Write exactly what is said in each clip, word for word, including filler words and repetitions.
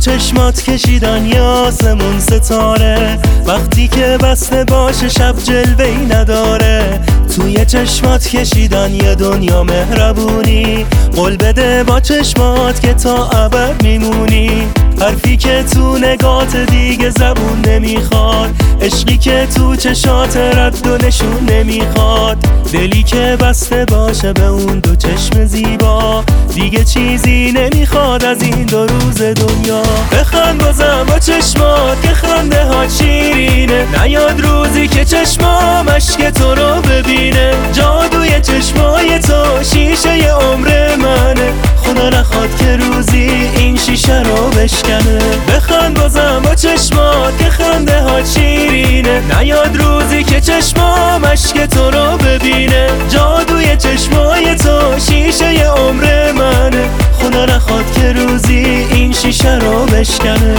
چشمات کشیدن یه آسمون ستاره، وقتی که بسته باشه شب جلوه‌ای نداره. توی چشمات کشیدن یه دنیا مهربونی، قول بده با چشمات که تا ابد میمونی. حرفی که تو نگات دیگه زبون نمیخواد، عشقی که تو چشات رد و نشون نمیخواد. دلی که بسته باشه به اون دو چشم زیبا، دیگه چیزی نمیخواد از این دو روز دنیا. بخند بازم با چشمات که خنده ها شیرینه، نیاد روزی که چشمام اشک تو رو ببینه. جادوی چشمای تو شیشه ی عمر منه، خدا نخواد که روزی این شیشه رو بشکنه. بخند بازم با چشمات که خنده ها شیرینه، نیاد روزی که چشمام اشک تو رو ببینه. جادوی چشمای تو شیشه ی عمر منه، خدا نخواد که روزی این شیشه رو بشکنه.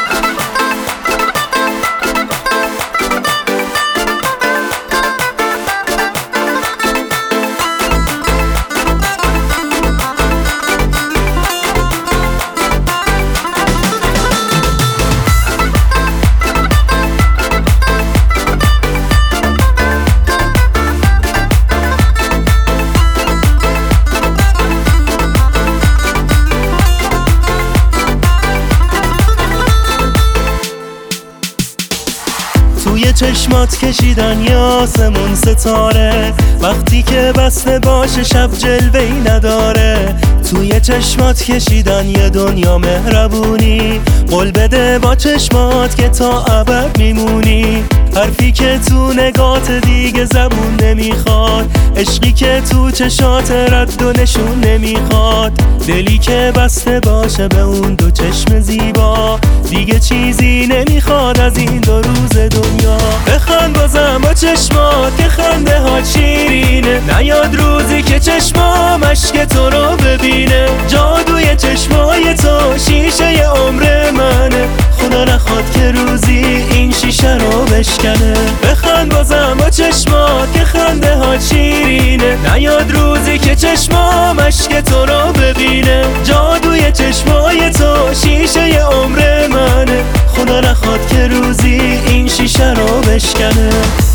توی چشمات کشیدن یه آسمون ستاره، وقتی که بسته باشه شب جلوه‌ای نداره. توی چشمات کشیدن یه دنیا مهربونی، قول بده با چشمات که تا ابد میمونی. حرفی که تو نگات دیگه زبون نمیخواد، عشقی که تو چشات رد و نشون نمیخواد. دلی که بسته باشه به اون دو چشم زیبا، دیگه چیزی نمیخواد از این دو روز دنیا. بخند بازم با چشمات که خنده ها شیرینه، نیاد روزی که چشمام اشک تو رو ببینه. جادوی چشمای تو شیشه ی عمر منه، خدا نخواد که روزی این شیشه رو بشکنه. بخند بازم با چشمات که خنده ها شیرینه، نیاد روزی که چشمام اشک تو رو ببینه. جادوی چشمای تو شیشه ی عمر منه، خدا نخواد که روزی این شیشه رو بشکنه.